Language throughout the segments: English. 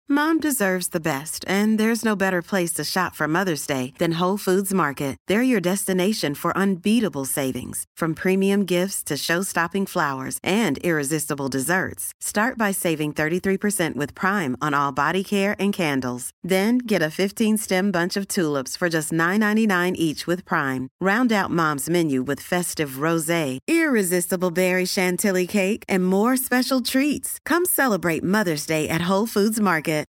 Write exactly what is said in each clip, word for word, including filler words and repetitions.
Mom deserves the best, and there's no better place to shop for Mother's Day than Whole Foods Market. They're your destination for unbeatable savings, from premium gifts to show-stopping flowers and irresistible desserts. Start by saving thirty-three percent with Prime on all body care and candles. Then get a fifteen-stem bunch of tulips for just nine ninety-nine each with Prime. Round out Mom's menu with festive rosé, irresistible berry chantilly cake, and more special treats. Come celebrate Mother's Day at Whole Foods Market.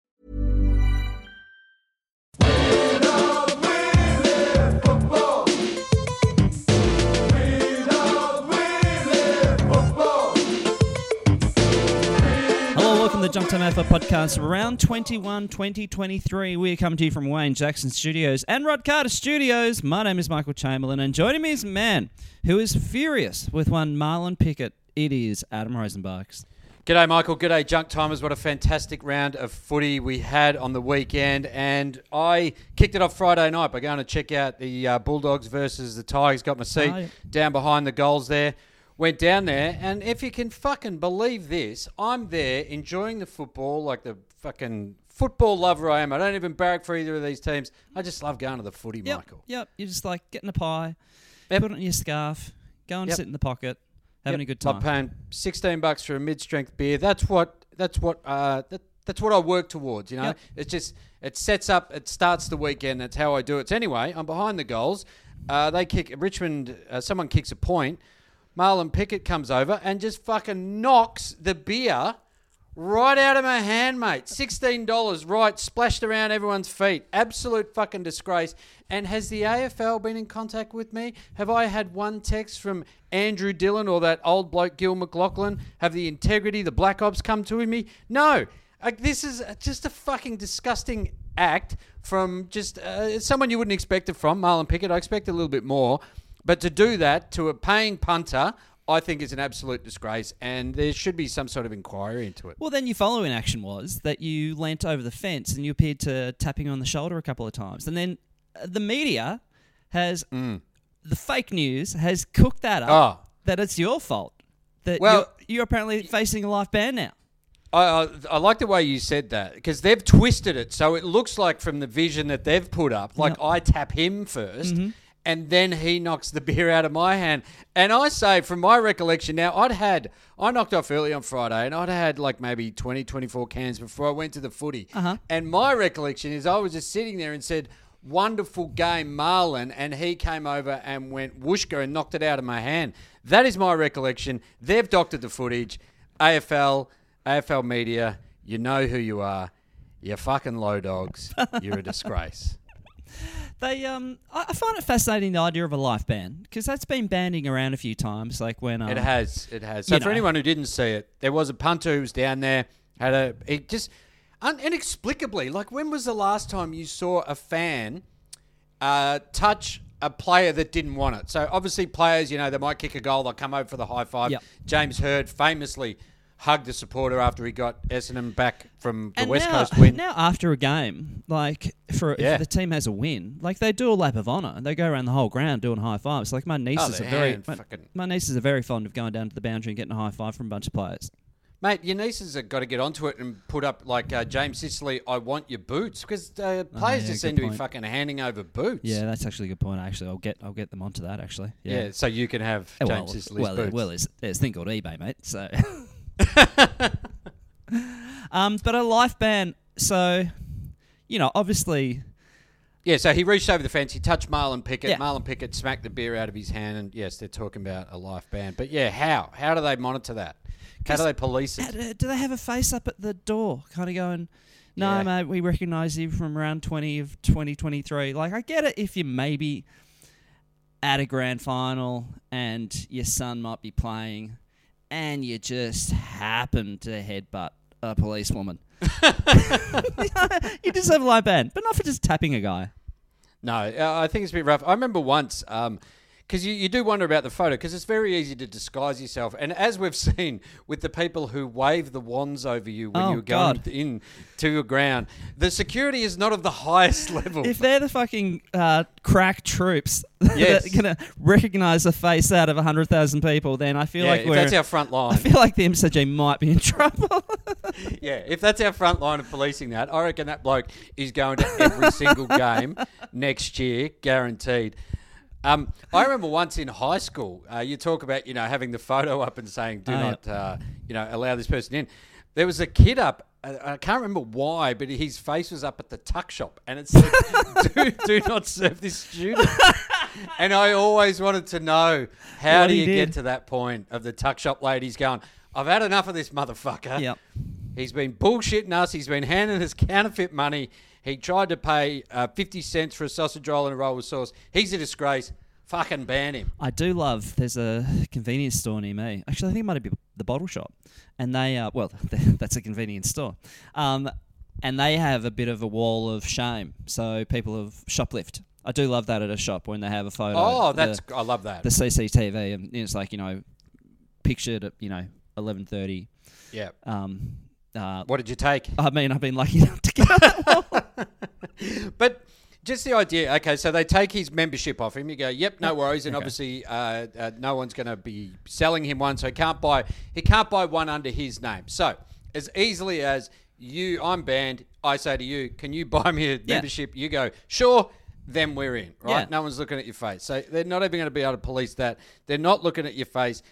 The Junk Time Alpha podcast, round twenty-one, twenty twenty-three. We are coming to you from Wayne Jackson Studios and Rod Carter Studios. My name is Michael Chamberlain, and joining me is a man who is furious with one Marlon Pickett. It is Adam Rosenbachs. G'day, Michael. G'day, Junk Timers. What a fantastic round of footy we had on the weekend. And I kicked it off Friday night by going to check out the uh, Bulldogs versus the Tigers. Got my seat oh, yeah. down behind the goals there. Went down there, and if you can fucking believe this, I'm there enjoying the football like the fucking football lover I am. I don't even barrack for either of these teams. I just love going to the footy, yep, Michael. Yep, you're just like getting a pie, yep. put it on your scarf, go and yep. sit in the pocket, having yep. a good time. I'm paying sixteen bucks for a mid-strength beer. That's what. That's what. Uh, that, that's what I work towards. You know, yep. it's just it sets up. It starts the weekend. That's how I do it. So anyway, I'm behind the goals. Uh, they kick Richmond. Uh, someone kicks a point. Marlon Pickett comes over and just fucking knocks the beer right out of my hand, mate. sixteen dollars, right, splashed around everyone's feet. Absolute fucking disgrace. And has the A F L been in contact with me? Have I had one text from Andrew Dillon or that old bloke Gil McLaughlin? Have the integrity, the Black Ops come to me? No. Like, this is just a fucking disgusting act from just uh, someone you wouldn't expect it from, Marlon Pickett. I expect a little bit more. But to do that to a paying punter, I think is an absolute disgrace, and there should be some sort of inquiry into it. Well, then your following action was that you leant over the fence and you appeared to tap him on the shoulder a couple of times. And then the media has, mm. the fake news has cooked that up, oh. that it's your fault, that well, you're, you're apparently facing a life ban now. I, I, I like the way you said that, because they've twisted it so it looks like from the vision that they've put up, like yep. I tap him first, mm-hmm. and then he knocks the beer out of my hand. And I say, from my recollection now, I'd had, I knocked off early on Friday, and I'd had like maybe twenty, twenty-four cans before I went to the footy. Uh-huh. And my recollection is I was just sitting there and said, wonderful game, Marlon, and he came over and went whooshka and knocked it out of my hand. That is my recollection. They've doctored the footage. A F L, A F L media, you know who you are. You're fucking low dogs. You're a disgrace. They, um, I find it fascinating, the idea of a life ban, because that's been banding around a few times. Like when um, it has, it has. So for know. anyone who didn't see it, there was a punter who was down there, had a, it just un- inexplicably, like when was the last time you saw a fan uh, touch a player that didn't want it? So obviously players, you know, they might kick a goal, they'll come over for the high five. Yep. James Hird famously hugged the supporter after he got Essendon back from the and West now, Coast win. Now after a game, like for yeah. if the team has a win, like they do a lap of honour and they go around the whole ground doing high fives. Like my nieces oh, are very, my, fucking... my nieces are very fond of going down to the boundary and getting a high five from a bunch of players. Mate, your nieces have got to get onto it and put up, like uh, James Sicily, I want your boots, because uh, players oh, yeah, just seem to point. be fucking handing over boots. Yeah, that's actually a good point. Actually, I'll get I'll get them onto that. Actually, yeah. yeah so you can have oh, James well, Sicily's well, boots. Well, there's, there's a thing called eBay, mate. So, um, but a life ban. So, you know, obviously. Yeah, so he reached over the fence. He touched Marlon Pickett. Yeah. Marlon Pickett smacked the beer out of his hand, and yes, they're talking about a life ban. But yeah, how? How do they monitor that? How do they police it? Do they have a face up at the door, kind of going, no, yeah. mate, we recognise you from round twenty of twenty twenty-three. Like, I get it if you maybe at a grand final and your son might be playing and you just happen to headbutt a policewoman. You deserve a life ban, but not for just tapping a guy. No, uh, I think it's a bit rough. I remember once, um, Because you, you do wonder about the photo, because it's very easy to disguise yourself. And as we've seen with the people who wave the wands over you when Oh, you're going God. in to your ground, the security is not of the highest level. If they're the fucking uh, crack troops Yes. that are going to recognise a face out of one hundred thousand people, then I feel yeah, like if we're... that's our front line. I feel like the M C G might be in trouble. Yeah, if that's our front line of policing that, I reckon that bloke is going to every single game next year, guaranteed. Um, I remember once in high school, uh, you talk about, you know, having the photo up and saying, do Oh, not, uh, you know, allow this person in. There was a kid up, uh, I can't remember why, but his face was up at the tuck shop and it said, do, do not serve this student. And I always wanted to know, how What do he you did. get to that point of the tuck shop ladies going, I've had enough of this motherfucker. Yep. He's been bullshitting us. He's been handing us counterfeit money. He tried to pay uh, fifty cents for a sausage roll and a roll with sauce. He's a disgrace. Fucking ban him. I do love, there's a convenience store near me. Actually, I think it might be the Bottle Shop. And they, uh, well, that's a convenience store. Um, and they have a bit of a wall of shame. So people have shoplift. I do love that at a shop when they have a photo. Oh, that's the, I love that. the C C T V. And it's like, you know, pictured at, you know, eleven thirty. Yeah. Um, uh, What did you take? I mean, I've been lucky enough to get on that wall. But just the idea, okay, so they take his membership off him. You go, yep, no worries, and Okay. obviously uh, uh, no one's going to be selling him one, so he can't buy. He can't buy one under his name. So as easily as you, I'm banned. I say to you, can you buy me a Yeah. membership? You go, sure. Then we're in, right? Yeah. No one's looking at your face, so they're not even going to be able to police that. They're not looking at your face.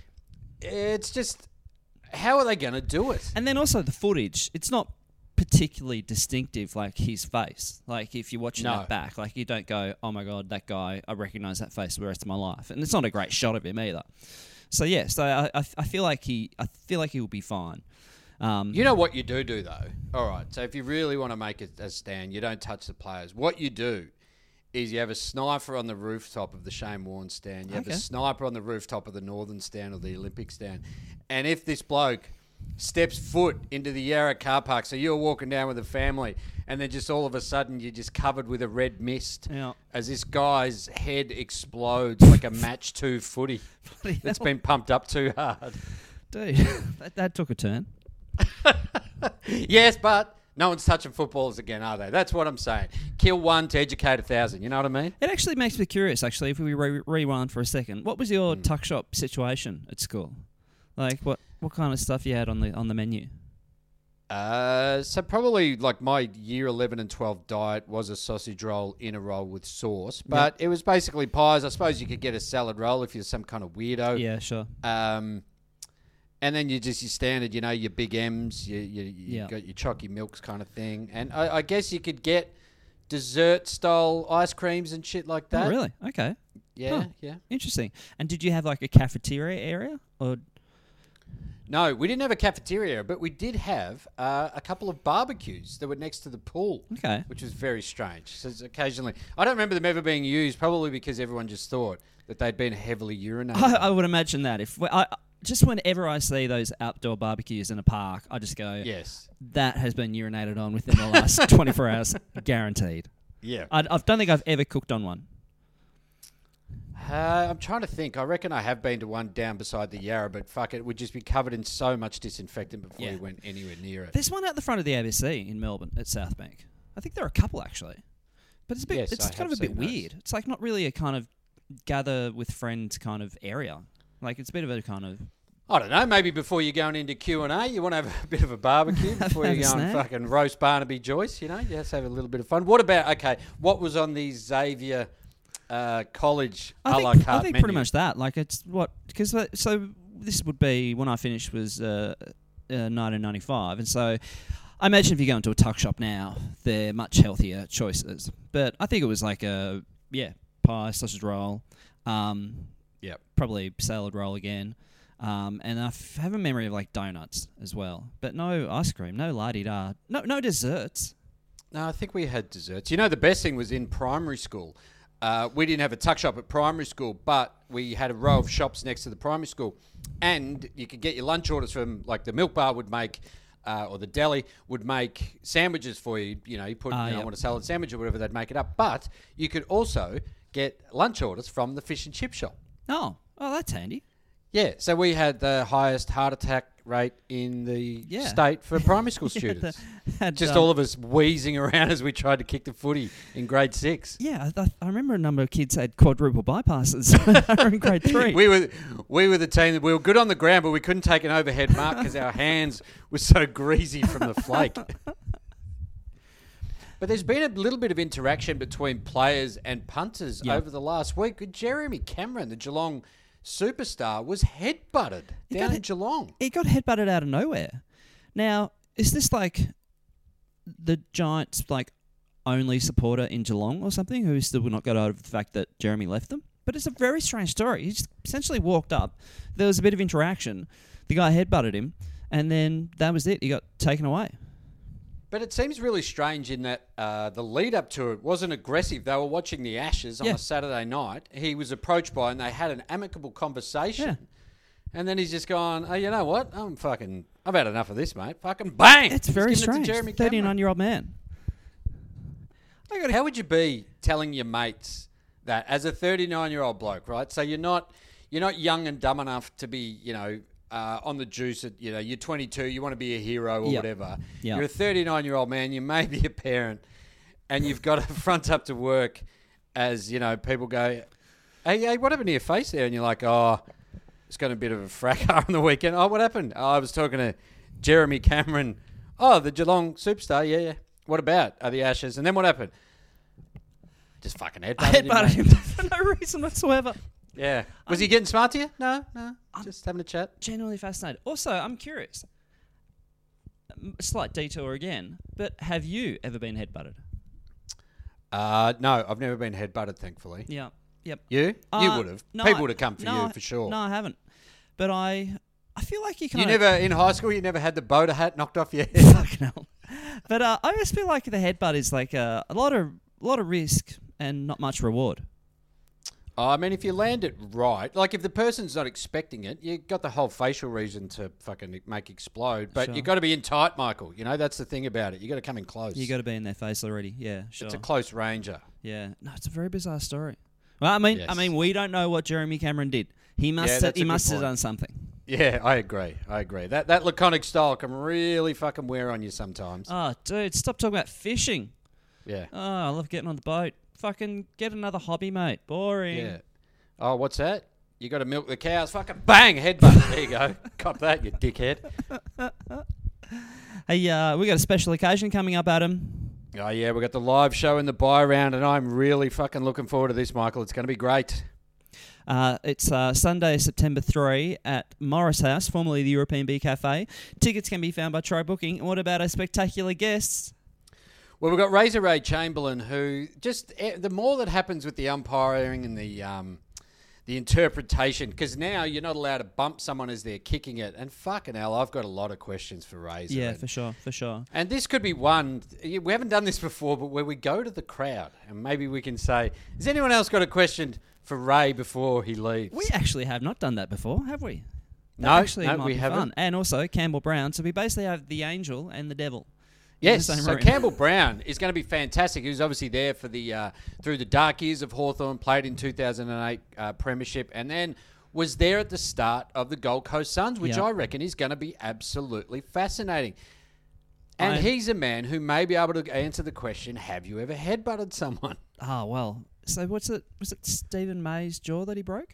It's just, how are they going to do it? And then also the footage. It's not particularly distinctive, like his face. Like if you're watching No. that back, like you don't go, "Oh my god, that guy! I recognise that face for the rest of my life." And it's not a great shot of him either. So yeah, so I, I, I feel like he, I feel like he will be fine. Um, You know what you do do though? All right, so if you really want to make it a stand, you don't touch the players. What you do is you have a sniper on the rooftop of the Shane Warne stand. You have Okay. a sniper on the rooftop of the Northern stand or the Olympic stand. And if this bloke steps foot into the Yarra car park, so you're walking down with a family, and then just all of a sudden you're just covered with a red mist Yeah. as this guy's head explodes like a match two footy Bloody that's hell. been pumped up too hard. dude, that, that took a turn. Yes, but no one's touching footballers again, are they? That's what I'm saying. Kill one to educate a thousand. You know what I mean? It actually makes me curious. Actually, if we re- rewind for a second, what was your Hmm. tuck shop situation at school? Like what, what kind of stuff you had on the on the menu? Uh, so probably like my year eleven and twelve diet was a sausage roll in a roll with sauce, but it was basically pies. I suppose you could get a salad roll if you're some kind of weirdo. Yeah, sure. Um, and then you just your standard, you know, your Big M's, you you, you Yeah. got your chalky milks kind of thing, and I, I guess you could get dessert style ice creams and shit like that. Oh, really? Okay. Yeah, Huh. yeah. Interesting. And did you have like a cafeteria area or? No, we didn't have a cafeteria, but we did have uh, a couple of barbecues that were next to the pool. Okay. Which was very strange. So it's occasionally, I don't remember them ever being used, probably because everyone just thought that they'd been heavily urinated. I, I would imagine that if I just whenever I see those outdoor barbecues in a park, I just go, Yes. that has been urinated on within the last twenty-four hours, guaranteed. Yeah. I, I don't think I've ever cooked on one. Uh, I'm trying to think. I reckon I have been to one down beside the Yarra, but fuck it, it would just be covered in so much disinfectant before Yeah. you went anywhere near it. There's one out the front of the A B C in Melbourne at South Bank. I think there are a couple actually, but it's a bit. Yes, it's I kind have of a bit seen those. weird. It's like not really a kind of gather with friends kind of area. Like it's a bit of a kind of. I don't know. Maybe before you're going into Q and A, you want to have a bit of a barbecue before Have you a go and snack. fucking roast Barnaby Joyce. You know, you just have a little bit of fun. What about okay? What was on the Xavier uh, College a I la think, carte I think menu? pretty much that. Like it's what because so this would be when I finished was uh, uh, nineteen ninety-five, and so I imagine if you go into a tuck shop now, they're much healthier choices. But I think it was like a yeah pie, sausage roll, um, Yep. probably salad roll again. Um, and I f- have a memory of like donuts as well, but no ice cream, no la-di-da, no no desserts. No, I think we had desserts. You know, the best thing was in primary school. Uh, we didn't have a tuck shop at primary school, but we had a row of shops next to the primary school, and you could get your lunch orders from like the milk bar would make. Uh, or the deli would make sandwiches for you. You know, you put, Ah, you know, I yep. want a salad sandwich or whatever, they'd make it up. But you could also get lunch orders from the fish and chip shop. Oh, oh, that's handy. Yeah, so we had the highest heart attack rate in the Yeah. state for primary school Yeah, students. the- had, Just um, all of us wheezing around as we tried to kick the footy in grade six. Yeah, I, th- I remember a number of kids had quadruple bypasses when they were in grade three. We were we were the team that we were good on the ground, but we couldn't take an overhead mark because our hands were so greasy from the flake. But there's been a little bit of interaction between players and punters Yeah. over the last week. Jeremy Cameron, the Geelong superstar, was headbutted He down got in Geelong. He got headbutted out of nowhere. Now, is this like the Giants' like only supporter in Geelong or something who still will not get over the fact that Jeremy left them? But it's a very strange story. He just essentially walked up. There was a bit of interaction. The guy headbutted him, and then that was it. He got taken away. But it seems really strange in that uh, the lead up to it wasn't aggressive. They were watching the Ashes on Yeah. a Saturday night. He was approached by and they had an amicable conversation. Yeah. And then he's just gone, oh, you know what? I'm fucking, I've had enough of this, mate. Fucking bang! It's He's very giving it to strange. Jeremy Cameron. thirty-nine-year-old man. I gotta, How would you be telling your mates that as a thirty-nine-year-old bloke, right? So you're not you're not young and dumb enough to be, you know, uh, on the juice at, you know, you're twenty-two, you want to be a hero or Yep. whatever. Yep. You're a thirty-nine-year-old man, you may be a parent, and you've got to front up to work as, you know, people go, hey, hey, what happened to your face there? And you're like, oh, it's got a bit of a fracas on the weekend. Oh, what happened? Oh, I was talking to Jeremy Cameron. Oh, the Geelong superstar, yeah, yeah. What about? Oh, the Ashes. And then what happened? Just fucking headbutted I him, headbutted mate. him for no reason whatsoever. Yeah. Was he getting smart to you? No, no. Just having a chat. Genuinely fascinated. Also, I'm curious. A slight detour again, but have you ever been headbutted? Uh, no, I've never been headbutted, thankfully. Yeah. Yep. You? You Uh, would have. no, People I- would have come for no, you I- for sure. No, I haven't. But I, I feel like you you kind of never in high school. You never had the boater hat knocked off your head. fucking hell. But uh, I just feel like the headbutt is like uh, a lot of, a lot of risk and not much reward. I mean, if you land it right, like if the person's not expecting it, you got the whole facial reason to fucking make explode. But Sure. you got to be in tight, Michael. You know that's the thing about it. You got to come in close. You got to be in their face already. Yeah, sure. It's a close ranger. Yeah, no, it's a very bizarre story. Well, I mean, Yes. I mean, we don't know what Jeremy Cameron did. He must, Yeah, have, that's he a good must have point. done something. Yeah, I agree. I agree. That that laconic style can really fucking wear on you sometimes. Oh, dude, stop talking about fishing. Yeah. Oh, I love getting on the boat. Fucking get another hobby, mate. Boring. Yeah. Oh, what's that? You got to milk the cows. Fucking bang, headbutt. There you go. Cop that, you dickhead. Hey, uh, we got a special occasion coming up, Adam. Oh, yeah, we got the live show in the buy round, and I'm really fucking looking forward to this, Michael. It's going to be great. Uh, it's uh, Sunday, September third at Morris House, formerly the European Bee Cafe. Tickets can be found by Try Booking. And what about our spectacular guests? Well, we've got Razor Ray Chamberlain, who just eh, the more that happens with the umpiring and the um, the interpretation, because now you're not allowed to bump someone as they're kicking it. And fucking hell, I've got a lot of questions for Razor. Yeah, and, for sure, for sure. and this could be one. We haven't done this before, but where we go to the crowd and maybe we can say, has anyone else got a question for Ray before he leaves? We actually have not done that before, have we? That No, actually no, might we be haven't. Fun. And also Campbell Brown. So we basically have the angel and the devil. in Yes, the same so room. Campbell Brown is going to be fantastic. He was obviously there for the uh, through the dark years of Hawthorn, played in two thousand eight uh, Premiership, and then was there at the start of the Gold Coast Suns, which Yeah. I reckon is going to be absolutely fascinating. And I- he's a man who may be able to answer the question, have you ever headbutted someone? Oh, well. So what's it? Was it Stephen May's jaw that he broke?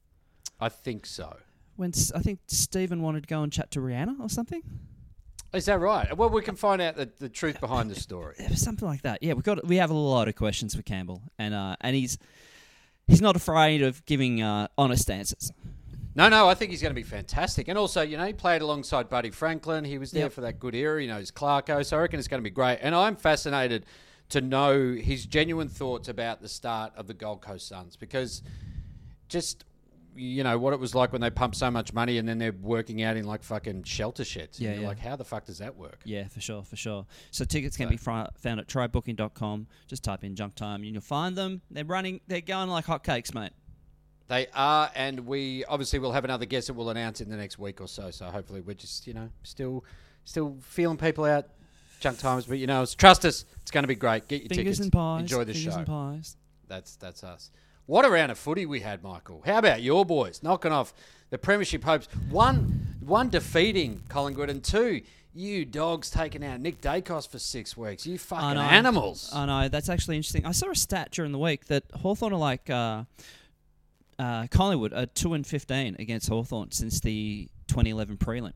I think so. When S- I think Stephen wanted to go and chat to Rihanna or something? Is that right? Well, we can find out the, the truth behind the story. It was something like that. Yeah, we've got we have a lot of questions for Campbell, and uh, and he's he's not afraid of giving uh, honest answers. No, no, I think he's going to be fantastic. And also, you know, he played alongside Buddy Franklin. He was there Yep. for that good era. He knows Clarko, so I reckon it's going to be great. And I'm fascinated to know his genuine thoughts about the start of the Gold Coast Suns, because just, you know, what it was like when they pumped so much money and then they're working out in like fucking shelter sheds. Yeah, and you're yeah. like, how the fuck does that work? Yeah, for sure, for sure. So tickets can So- be fri- found at try booking dot com. Just type in junk time and you'll find them. They're running. They're going like hotcakes, mate. They are, and we obviously will have another guest that we'll announce in the next week or so. So hopefully we're just, you know, still still feeling people out junk times. But, you know, trust us. It's going to be great. Get your Fingers tickets. and pies. Enjoy the fingers show. and pies. That's that's us. What a round of footy we had, Michael. How about your boys knocking off the premiership hopes? One, one defeating Collingwood, and two, you dogs taking out Nick Dacos for six weeks. You fucking I know. animals. I know. That's actually interesting. I saw a stat during the week that Hawthorn are like uh, uh, Collingwood are two and fifteen against Hawthorn since the twenty eleven prelim.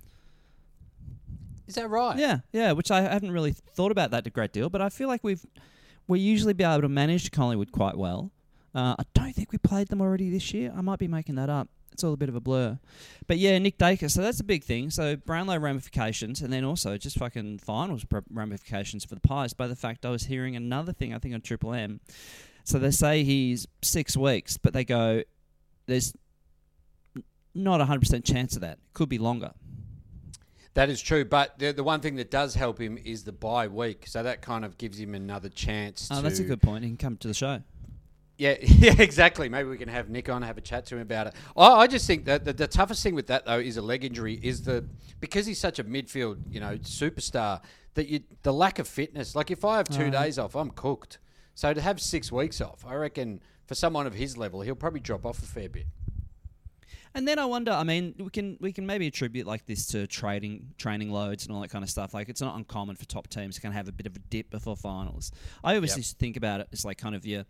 Is that right? Yeah, yeah. Which I haven't really thought about that a great deal, but I feel like we've we usually be able to manage Collingwood quite well. Uh, I don't think we played them already this year. I might be making that up. It's all a bit of a blur. But yeah, Nick Dacos, so that's a big thing. So Brownlow ramifications, and then also just fucking finals ramifications for the Pies by the fact I was hearing another thing, I think on Triple M. So they say he's six weeks, but they go, there's not a one hundred percent chance of that. Could be longer. That is true, but the the one thing that does help him is the bye week. So that kind of gives him another chance Oh, to... that's a good point. He can come to the show. Yeah, yeah, exactly. Maybe we can have Nick on, have a chat to him about it. I, I just think that the, the toughest thing with that though is a leg injury. Is the because he's such a midfield, you know, superstar that you the lack of fitness. Like if I have two uh, days off, I'm cooked. So to have six weeks off, I reckon for someone of his level, he'll probably drop off a fair bit. And then I wonder, I mean, we can we can maybe attribute like this to trading training loads and all that kind of stuff. Like it's not uncommon for top teams to kind of have a bit of a dip before finals. I always Yep. used to think about it as like kind of your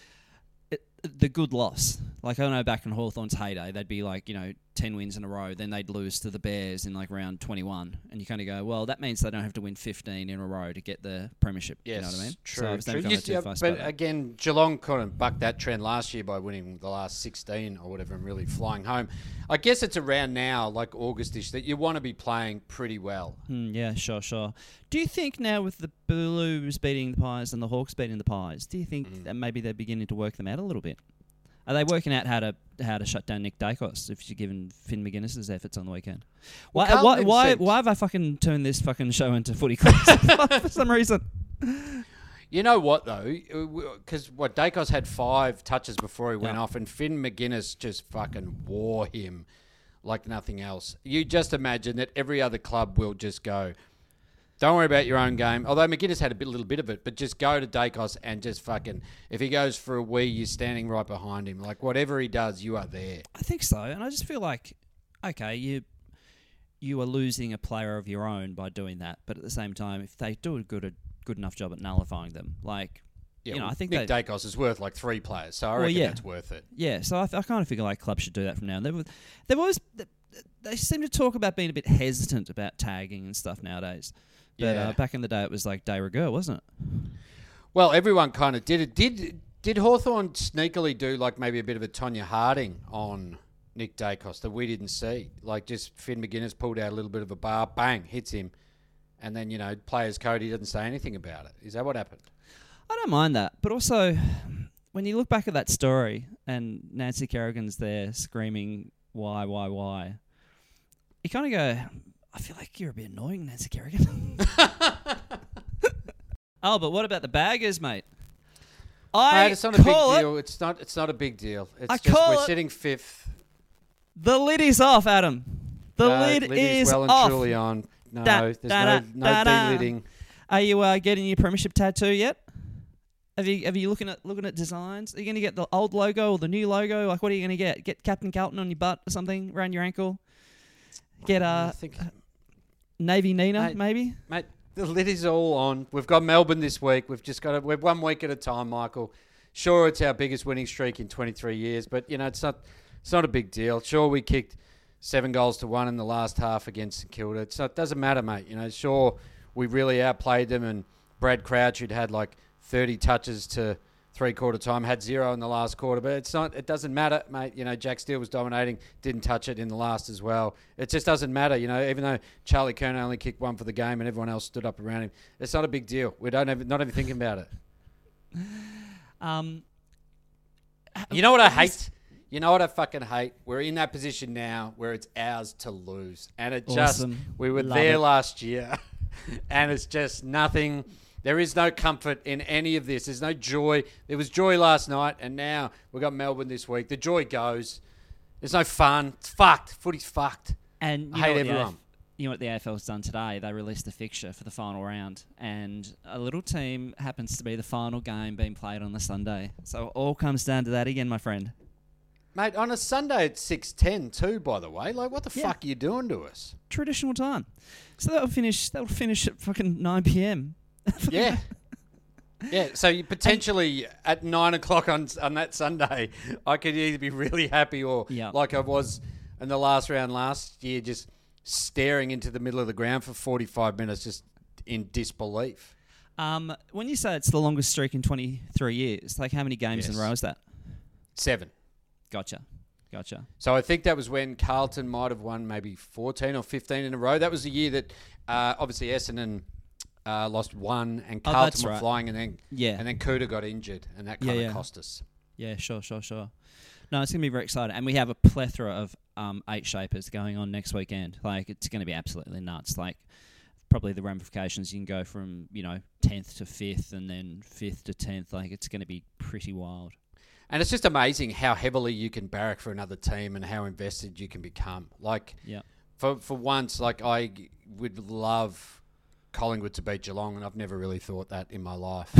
it, the good loss. Like I know back in Hawthorn's heyday, they'd be like, you know, ten wins in a row, then they'd lose to the Bears in like round twenty-one, and you kind of go, well, that means they don't have to win fifteen in a row to get the premiership. Yes, you know what I mean? true. So I was true. never kind You of see, too uh, fussed but by that. again, Geelong kind of bucked that trend last year by winning the last sixteen or whatever and really flying home. I guess it's around now, like Augustish, that you want to be playing pretty well. Mm, yeah, sure, sure. Do you think now with the Blues beating the Pies and the Hawks beating the Pies, do you think Mm. that maybe they're beginning to work them out a little bit? Are they working out how to how to shut down Nick Dacos if you're giving Finn McGuinness's efforts on the weekend? Well, Why, why, Carlton why, said- why have I fucking turned this fucking show into footy clips for some reason? You know what, though? Because, what, Dacos had five touches before he went Yeah. off, and Finn McGuinness just fucking wore him like nothing else. You just imagine that every other club will just go, don't worry about your own game. Although McGuinness had a bit, little bit of it, but just go to Dacos and just fucking, if he goes for a wee, you're standing right behind him. Like, whatever he does, you are there. I think so, and I just feel like, okay, you you are losing a player of your own by doing that, but at the same time, if they do a good a good enough job at nullifying them, like, Yeah, you know, well, I think Nick they, Dacos is worth like three players, so I Well, reckon yeah. that's worth it. Yeah, so I, I kind of figure like clubs should do that from now on. They've, they've always they, they seem to talk about being a bit hesitant about tagging and stuff nowadays. But Yeah. uh, back in the day, it was like de rigueur, wasn't it? Well, everyone kind of did it. Did did Hawthorn sneakily do like maybe a bit of a Tonya Harding on Nick Dacos that we didn't see? Like just Finn McGuinness pulled out a little bit of a bar, bang, hits him, and then, you know, players code, he doesn't say anything about it. Is that what happened? I don't mind that, but also when you look back at that story and Nancy Kerrigan's there screaming why, why, why, you kind of go, I feel like you're a bit annoying, Nancy Kerrigan. Oh, but what about the baggers, mate? I Mate, it's not a big call it deal. It's not. It's not a big deal. It's I just call we're it- sitting fifth. the lid is off, Adam. The No, lid lid is is well and off. truly on. No, Da- there's da- no da- no da- da. de-lidding. Are you uh, getting your premiership tattoo yet? Have you have you looking at looking at designs? Are you going to get the old logo or the new logo? Like, what are you going to get? Get Captain Carlton on your butt or something around your ankle? Get I uh, think, Navy Nina, Mate. maybe? mate, the lid is all on. We've got Melbourne this week. We've just got it. We're one week at a time, Michael. Sure, it's our biggest winning streak in twenty-three years, but you know it's not. It's not a big deal. Sure, we kicked seven goals to one in the last half against St Kilda. It's not, it doesn't matter, mate. You know, sure, we really outplayed them, and Brad Crouch, who'd had like thirty touches to three quarter time, had zero in the last quarter. But it's not. It doesn't matter, mate. You know, Jack Steele was dominating, didn't touch it in the last as well. It just doesn't matter. You know, even though Charlie Kerner only kicked one for the game and everyone else stood up around him, it's not a big deal. We don't even not even thinking about it. Um, You know what I hate? You know what I fucking hate? We're in that position now where it's ours to lose. And it just, Awesome. we were Love there it. last year and it's just nothing. There is no comfort in any of this. There's no joy. There was joy last night and now we've got Melbourne this week. The joy goes. There's no fun. It's fucked. Footy's fucked. and you I know hate what, yeah, everyone. you know what the A F L's done today? They released the fixture for the final round, and a little team happens to be the final game being played on the Sunday. So it all comes down to that again, my friend. Mate, on a Sunday at six ten too, by the way. Like, what the yeah. fuck are you doing to us? Traditional time. So that'll finish, that'll finish at fucking nine p.m. Yeah. Yeah, so you potentially and, at nine o'clock on on that Sunday, I could either be really happy or yep. like I was in the last round last year, just staring into the middle of the ground for forty-five minutes, just in disbelief. Um, when you say it's the longest streak in twenty-three years, like how many games yes. in a row is that? Seven. Gotcha. Gotcha. So I think that was when Carlton might have won maybe fourteen or fifteen in a row. That was the year that uh, obviously Essendon Uh, lost one, and Carlton oh, were right. flying, and then yeah. and then Cooter got injured, and that kind of yeah, yeah. cost us. Yeah, sure, sure, sure. No, it's going to be very exciting, and we have a plethora of um, eight shapers going on next weekend. Like, it's going to be absolutely nuts. Like, probably the ramifications, you can go from, you know, tenth to fifth, and then fifth to tenth. Like, it's going to be pretty wild. And it's just amazing how heavily you can barrack for another team and how invested you can become. Like, yeah. for for once, like, I would love Collingwood to beat Geelong, and I've never really thought that in my life.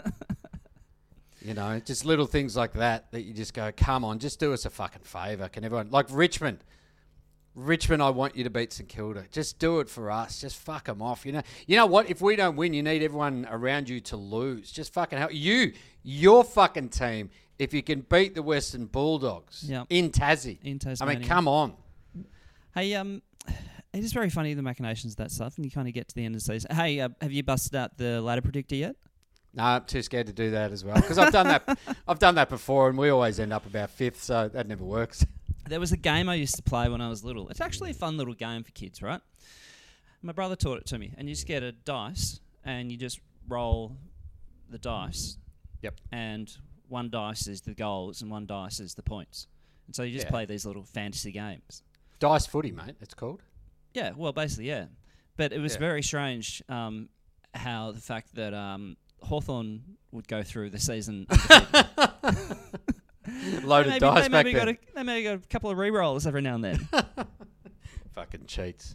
You know, just little things like that that you just go, come on, just do us a fucking favour. Can everyone... Like Richmond. Richmond, I want you to beat St Kilda. Just do it for us. Just fuck them off. You know You know what? If we don't win, you need everyone around you to lose. Just fucking help. You, your fucking team, if you can beat the Western Bulldogs yep. in Tassie. In Tasmania. I mean, come on. Hey, um... It is very funny, the machinations of that stuff, and you kind of get to the end of the season. Hey, uh, have you busted out the ladder predictor yet? No, I'm too scared to do that as well, because I've done that. I've done that before, and we always end up about fifth, so that never works. There was a game I used to play when I was little. It's actually a fun little game for kids, right? My brother taught it to me, and you just get a dice, and you just roll the dice. Yep. And one dice is the goals, and one dice is the points. And so you just yeah. play these little fantasy games. Dice footy, mate. It's called. Yeah, well, basically, yeah. But it was yeah. very strange um, how the fact that um, Hawthorn would go through the season loaded maybe, dice they back maybe then. Got a, they maybe got a couple of re-rolls every now and then. Fucking cheats.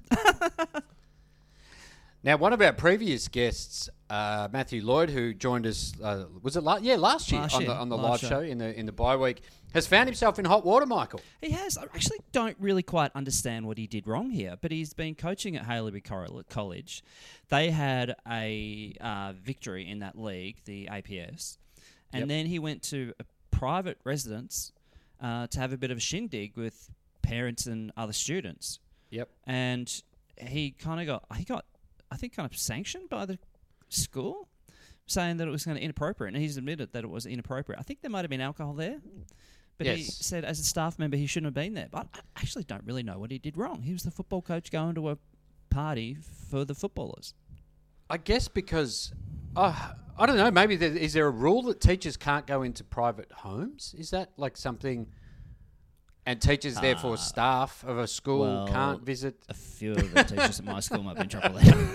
Now, one of our previous guests, uh, Matthew Lloyd, who joined us, uh, was it last? Yeah, last year last on year. the on the last live show. show in the in the bye week, has found himself in hot water, Michael. He has. I actually don't really quite understand what he did wrong here, but he's been coaching at Haileybury College. They had a uh, victory in that league, the A P S, and yep. then he went to a private residence uh, to have a bit of a shindig with parents and other students. Yep. And he kind of got, he got, I think, kind of sanctioned by the school, saying that it was kind of inappropriate, and he's admitted that it was inappropriate. I think there might have been alcohol there, but yes. he said as a staff member he shouldn't have been there. But I actually don't really know what he did wrong. He was the football coach going to a party for the footballers. I guess because, uh, I don't know, maybe there, is there a rule that teachers can't go into private homes? Is that like something... And teachers, uh, therefore, staff of a school well, can't visit? A few of the teachers at my school might be in trouble there.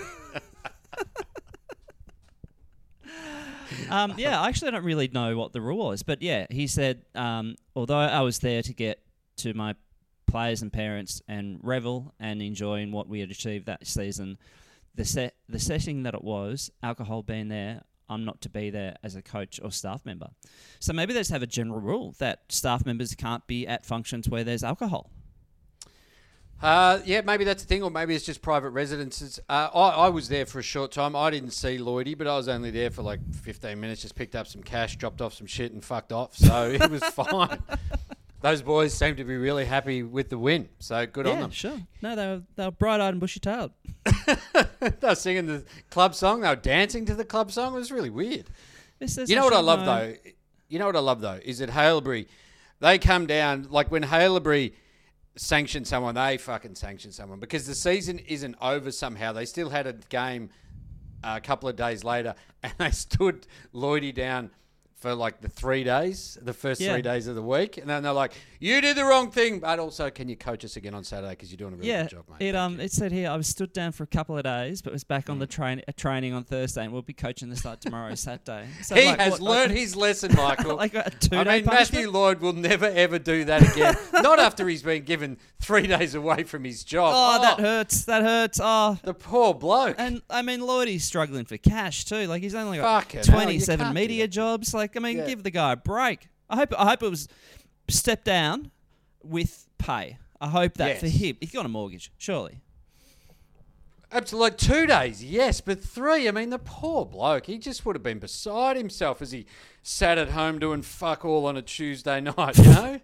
um, yeah, I actually don't really know what the rule was. But yeah, he said, um, although I was there to get to my players and parents and revel and enjoy in what we had achieved that season, the set, the setting that it was, alcohol being there, I'm not to be there as a coach or staff member. So maybe they just have a general rule that staff members can't be at functions where there's alcohol. Uh, yeah, maybe that's the thing, or maybe it's just private residences. Uh, I, I was there for a short time. I didn't see Lloydie, but I was only there for like fifteen minutes, just picked up some cash, dropped off some shit and fucked off. So it was fine. Those boys seemed to be really happy with the win, so good yeah, on them. Yeah, sure. No, they were, they were bright-eyed and bushy-tailed. They were singing the club song. They were dancing to the club song. It was really weird. You know I what I love, know. though? You know what I love, though, is that Haileybury, they come down, like when Haileybury sanction someone, they fucking sanction someone because the season isn't over somehow. They still had a game a couple of days later and they stood Lloydie down for like the three days, the first Yeah. three days of the week, and then they're like, "You did the wrong thing," but also, can you coach us again on Saturday because you're doing a really Yeah, good job, mate. it Thank um you. it said here I was stood down for a couple of days, but was back on the train uh, training on Thursday, and we'll be coaching the start tomorrow, Saturday. So he like, has what, learned like, his lesson, Michael. like a two I day mean, punishment. Matthew Lloyd will never ever do that again. Not after he's been given three days away from his job. Oh, that hurts. That hurts. Oh, The poor bloke. and I mean, Lloydie's struggling for cash too. Like he's only got Fucking hell, you twenty-seven can't do media that. jobs. Like I mean, Yeah. give the guy a break. I hope. I hope it was step down with pay. I hope that Yes. for him. He's got a mortgage, surely. Absolutely. Like two days, yes, but three, I mean, the poor bloke, he just would have been beside himself as he sat at home doing fuck all on a Tuesday night, you know?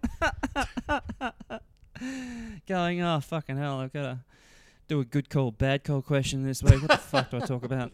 Going, oh fucking hell! I've got to do a good call, bad call question this week. What the fuck do I talk about?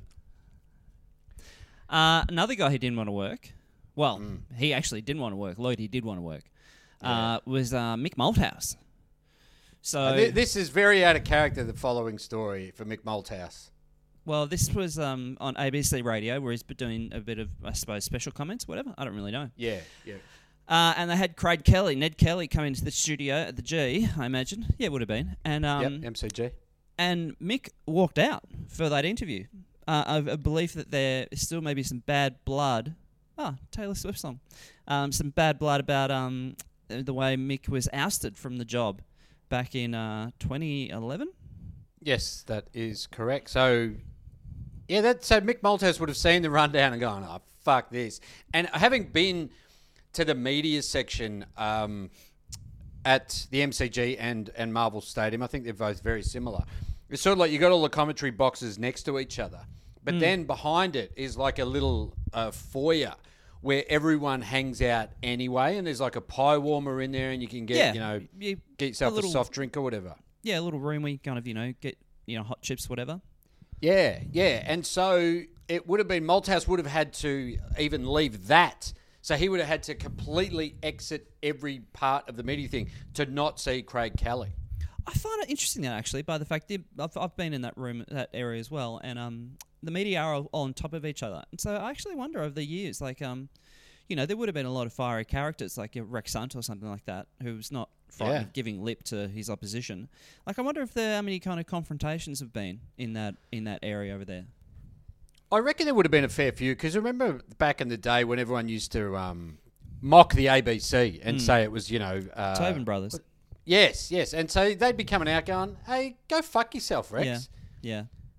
Uh, another guy who didn't want to work. Well, Mm. he actually didn't want to work. Lloyd, he did want to work. Yeah. Uh, was uh, Mick Malthouse. So, Uh, thi- this is very out of character, the following story for Mick Malthouse. well, this was um, on A B C Radio, where he's been doing a bit of, I suppose, special comments, whatever. I don't really know. Yeah, yeah. Uh, and they had Craig Kelly, Ned Kelly, come into the studio at the G, I imagine. Yeah, it would have been. And um, yep, M C G. and Mick walked out for that interview. Uh, of a belief that there is still maybe some bad blood. Ah, Taylor Swift song. Um, some bad blood about um, the way Mick was ousted from the job back in uh, twenty eleven. Yes, that is correct. So, yeah, that so Mick Malthouse would have seen the rundown and gone, oh, fuck this. And having been to the media section um, at the M C G and, and Marvel Stadium, I think they're both very similar. It's sort of like you got all the commentary boxes next to each other, but then behind it is like a little uh, foyer where everyone hangs out anyway, and there's like a pie warmer in there, and you can get Yeah, you know you- get yourself a, little- soft drink or whatever. Yeah, a little room where you kind of, you know, get, you know, hot chips, whatever. Yeah, yeah. And so it would have been, Malthouse would have had to even leave that. So he would have had to completely exit every part of the media thing to not see Craig Kelly. I find it interesting that actually, by the fact that I've, I've been in that room, that area as well, and um, the media are all on top of each other. And so I actually wonder over the years, like, um, you know, there would have been a lot of fiery characters, like your Rex Hunt or something like that, who's not frightened Yeah. of giving lip to his opposition. Like, I wonder if there how many kind of confrontations have been in that in that area over there. I reckon there would have been a fair few, because remember back in the day when everyone used to um, mock the A B C and say it was, you know... Uh, Tobin Brothers. Yes, yes. And so they'd be coming out going, hey, go fuck yourself, Rex. Yeah, yeah.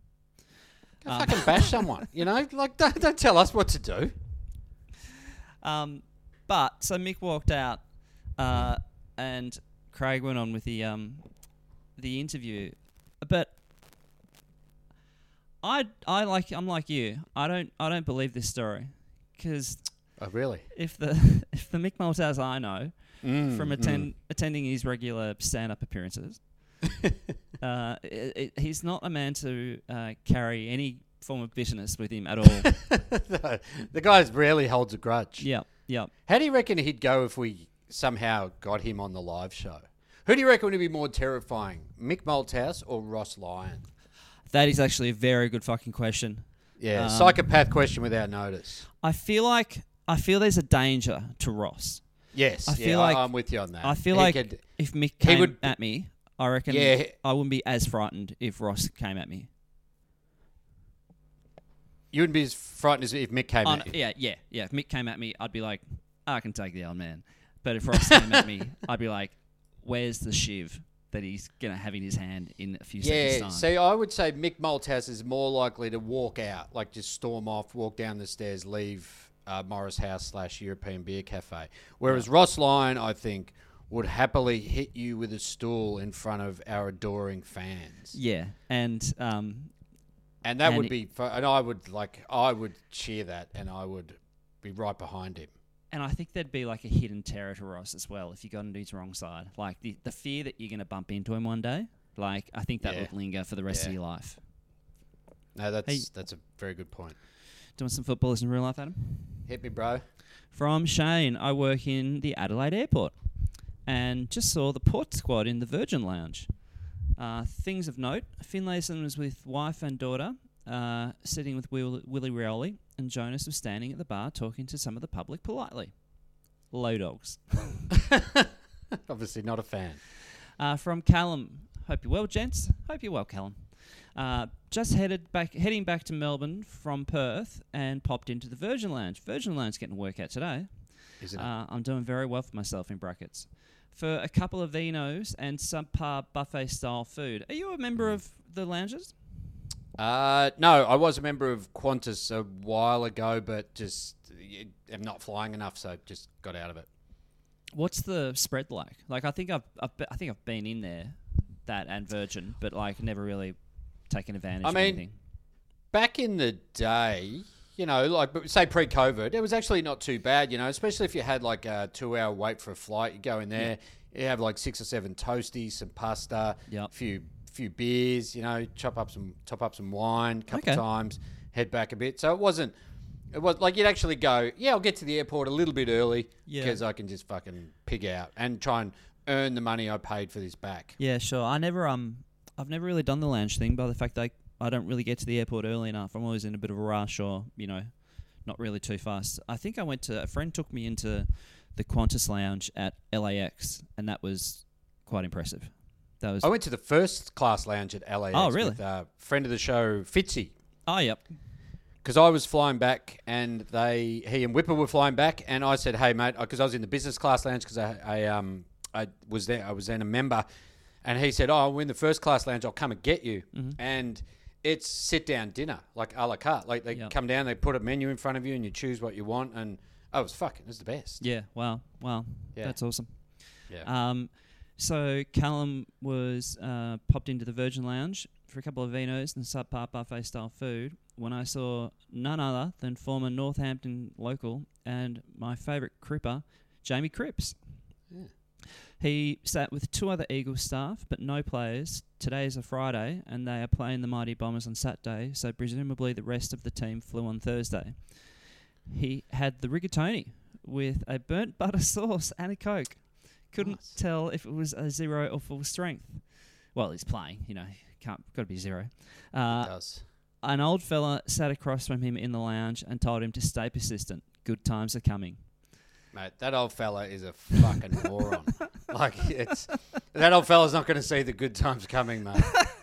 Go Um, fucking bash someone, you know? Like, don't, don't tell us what to do. Um, but so Mick walked out, uh, and Craig went on with the um, the interview. But I I like I'm like you. I don't I don't believe this story, because Oh, really? if the if the Mick Malthouse I know Mm, from attend, attending his regular stand up appearances, uh, it, it, he's not a man to uh, carry any form of bitterness with him at all. the, the guy rarely holds a grudge. Yeah, yeah. How do you reckon he'd go if we somehow got him on the live show? Who do you reckon would be more terrifying, Mick Malthouse or Ross Lyon? That is actually a very good fucking question. Yeah, Um, psychopath question without notice. I feel like I feel there's a danger to Ross. Yes, I yeah, feel like- I'm with you on that. I feel He like could- if Mick he came would- at me, I reckon Yeah. I wouldn't be as frightened if Ross came at me. you wouldn't be as frightened as if Mick came On- at you. yeah, yeah, yeah. If Mick came at me, I'd be like, I can take the old man. But if Ross came at me, I'd be like, where's the shiv that he's going to have in his hand in a few seconds' Yeah, time? see, I would say Mick Malthouse is more likely to walk out, like just storm off, walk down the stairs, leave uh, Morris House slash European Beer Cafe. Whereas Ross Lyon, I think, would happily hit you with a stool in front of our adoring fans. Yeah, and um, And that And would it- be, fu- and I would like, I would cheer that, and I would be right behind him. and I think there'd be like a hidden terror to Ross as well if you got into his wrong side. Like the, the fear that you're going to bump into him one day, like I think that Yeah. would linger for the rest Yeah. of your life. No, that's Hey. that's a very good point. Doing some footballers in real life, Adam? Hit me, bro. From Shane, I work in the Adelaide airport and just saw the port squad in the Virgin Lounge. Uh, things of note, Finlayson was with wife and daughter, uh, sitting with Will, Willie Rioli, and Jonas was standing at the bar talking to some of the public politely. Low dogs. Obviously not a fan. Uh, from Callum. Hope you're well, gents. Hope you're well, Callum. Uh, just headed back, heading back to Melbourne from Perth and popped into the Virgin Lounge. Virgin Lounge getting a workout today. Isn't it? Uh, I'm doing very well for myself in brackets. For a couple of vinos and subpar buffet-style food. Are you a member of the lounges? Uh, no, I was a member of Qantas a while ago, but just am not flying enough, so just got out of it. What's the spread like? Like, I think I've, I've I think I've been in there, that and Virgin, but like never really taken advantage I of mean, anything. Back in the day, you know, like say pre-COVID, it was actually not too bad, you know, especially if you had like a two-hour wait for a flight. You go in there, yeah. you have like six or seven toasties, some pasta, yep. a few few beers, you know, chop up some top up some wine a couple okay. of times, head back a bit. So it wasn't. It was like you'd actually go, yeah, I'll get to the airport a little bit early because yeah. I can just fucking pig out and try and earn the money I paid for this back. Yeah, sure. I never um, I've never really done the lounge thing by the fact that I, I don't really get to the airport early enough. I'm always in a bit of a rush or, you know, not really too fast. I think I went to, a friend took me into the Qantas Lounge at L A X and that was quite impressive. That was. I went to the first class lounge at L A X oh, really? with a friend of the show, Fitzy. Oh, yep. Because I was flying back, and they, he and Whipper were flying back, and I said, "Hey, mate," because I was in the business class lounge because I, I, um, I was there, I was then a member, and he said, "Oh, we're in the first class lounge. I'll come and get you." Mm-hmm. And it's sit down dinner, like a la carte. Like they yep. come down, they put a menu in front of you, and you choose what you want. And oh, it was fucking, it was the best. Yeah. Wow. Wow. Yeah. That's awesome. Yeah. Um, so Callum was uh, popped into the Virgin Lounge for a couple of vinos and subpar buffet style food when I saw none other than former Northampton local and my favourite cripper, Jamie Cripps. Yeah. He sat with two other Eagles staff, but no players. Today is a Friday, and they are playing the Mighty Bombers on Saturday, so presumably the rest of the team flew on Thursday. He had the rigatoni with a burnt butter sauce and a Coke. Couldn't nice. tell if it was a zero or full strength. Well, he's playing, you know, can't got to be zero. Uh, it does. An old fella sat across from him in the lounge and told him to stay persistent. Good times are coming. Mate, that old fella is a fucking moron. Like, it's that old fella's not going to see the good times coming, mate.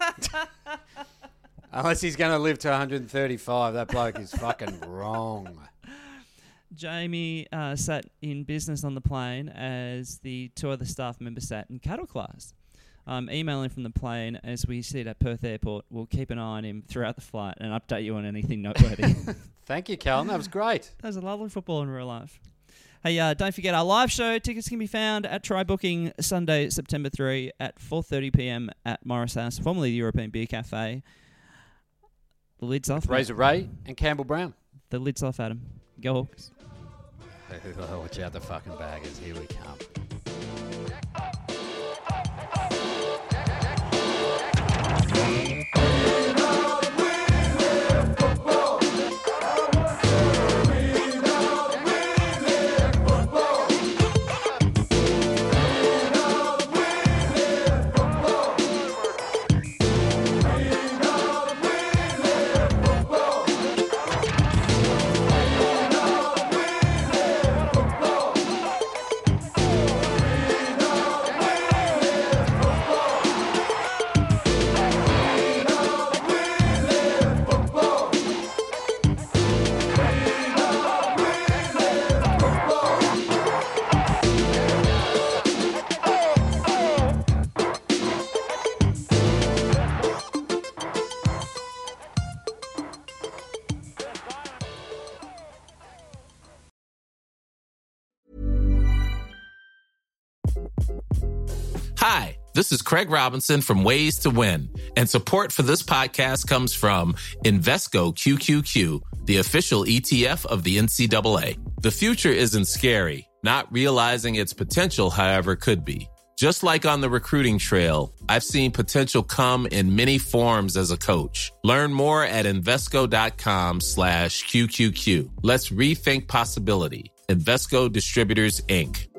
Unless he's going to live to one hundred thirty-five, that bloke is fucking wrong. Jamie uh, sat in business on the plane as the two other staff members sat in cattle class. I'm emailing from the plane as we sit at Perth Airport. We'll keep an eye on him throughout the flight and update you on anything noteworthy. Thank you, Callum. That was great. That was a lovely football in real life. Hey, uh, don't forget our live show. Tickets can be found at Try Booking Sunday, September third at four thirty p.m. at Morris House, formerly the European Beer Cafe. The lid's off. Razor Ray and Campbell Brown. The lid's off, Adam. Go Hawks. Watch out the fucking baggers. Here we come. Hi, this is Craig Robinson from Ways to Win, and support for this podcast comes from Invesco Q Q Q, the official E T F of the N C double A. The future isn't scary. Not realizing its potential, however, could be. Just like on the recruiting trail, I've seen potential come in many forms as a coach. Learn more at Invesco.com slash QQQ. Let's rethink possibility. Invesco Distributors, Incorporated.